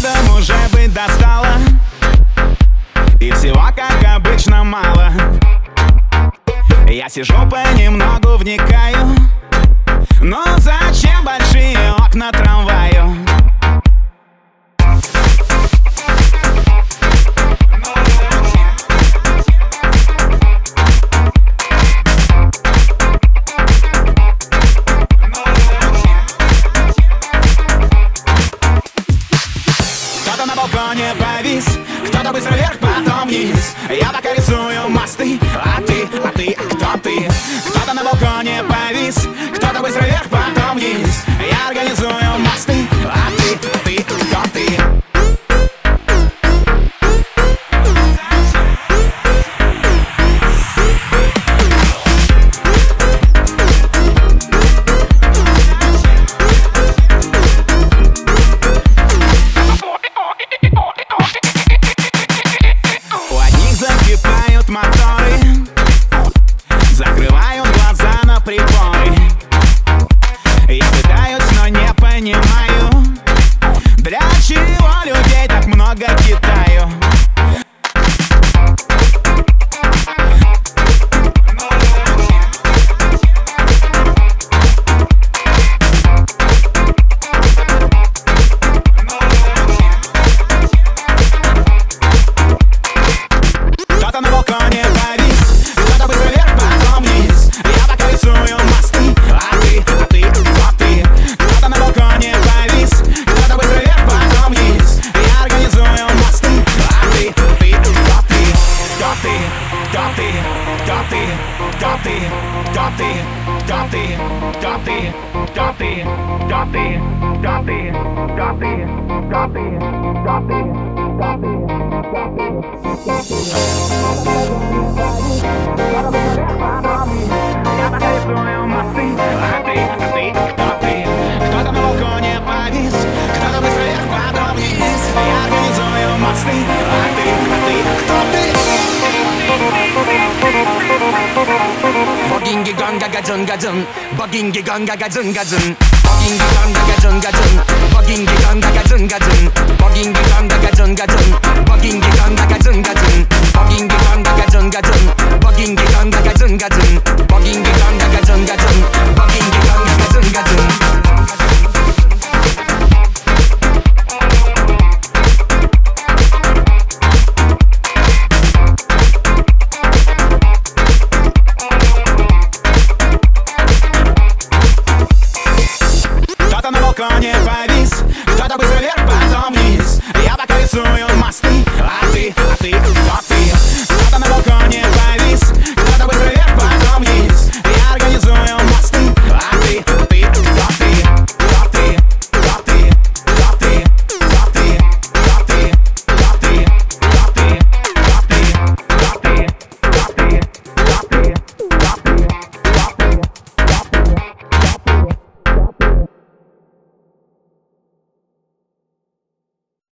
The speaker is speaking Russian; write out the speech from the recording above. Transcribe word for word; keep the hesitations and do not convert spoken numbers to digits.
рядом уже быть достало, и всего, как обычно, мало. Я сижу понемногу, вникаю, но зачем большие окна трамваю? Кто-то на балконе повис, кто-то быстро вверх, потом вниз. Я пока рисую мосты, а ты, а ты, кто ты? Кто-то на балконе повис, кто-то быстро вверх, потом вниз. Я организую мосты, а ты, а ты, кто ты? Закипают моторы, закрывают глаза на приборы. Я пытаюсь, но не понимаю, для чего людей так много Китаю. Кто-то на балконе повис, кто-то быстро вверх, потом вниз. Я пока рисую мосты, а ты, а ты, кто ты? Кто-то на балконе повис, кто-то быстро вверх, потом вниз. Я организую мосты, а ты, а ты, кто ты? Кто ты? Кто ты? Кто ты? Кто ты? Кто ты? Кто ты? Кто ты? Кто ты? Кто ты? Кто ты? Кто ты? Кто ты? Кто ты? Кто ты? Я пока рисую мосты, а ты, а ты, кто ты? Кто-то на балконе повис, кто-то быстро вверх, потом вниз. Я организую мосты, а ты, а ты, кто ты? Boggingi ganga gazun gazun, boggingi ganga gazun gazun, boggingi ganga gazun gazun, boggingi ganga gazun gazun, boggingi ganga gazun gazun, boggingi ganga gazun gazun, boggingi ganga gazun gazun, boggingi ganga gazun gazun, boggingi ganga gazun gazun, boggingi ganga gazun gazun. Кто-то на балконе